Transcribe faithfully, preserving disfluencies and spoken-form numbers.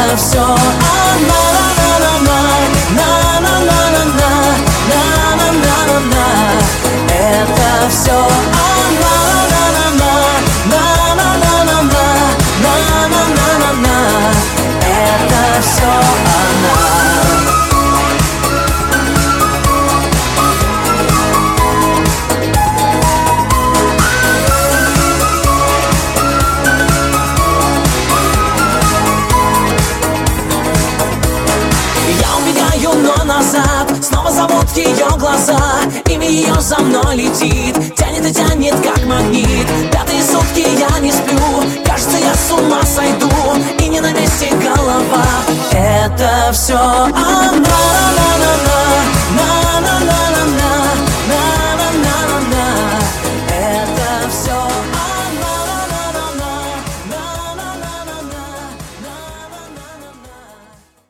Это все она, на-на-на-на-на, на-на-на-на-на, это все она, на-на-на-на-на, на-на-на-на-на, это все она. Но назад снова зовут ее глаза, имя ее за мной летит, тянет и тянет как магнит. Пятые сутки я не сплю, кажется, я с ума сойду, и не на месте голова. Это все она.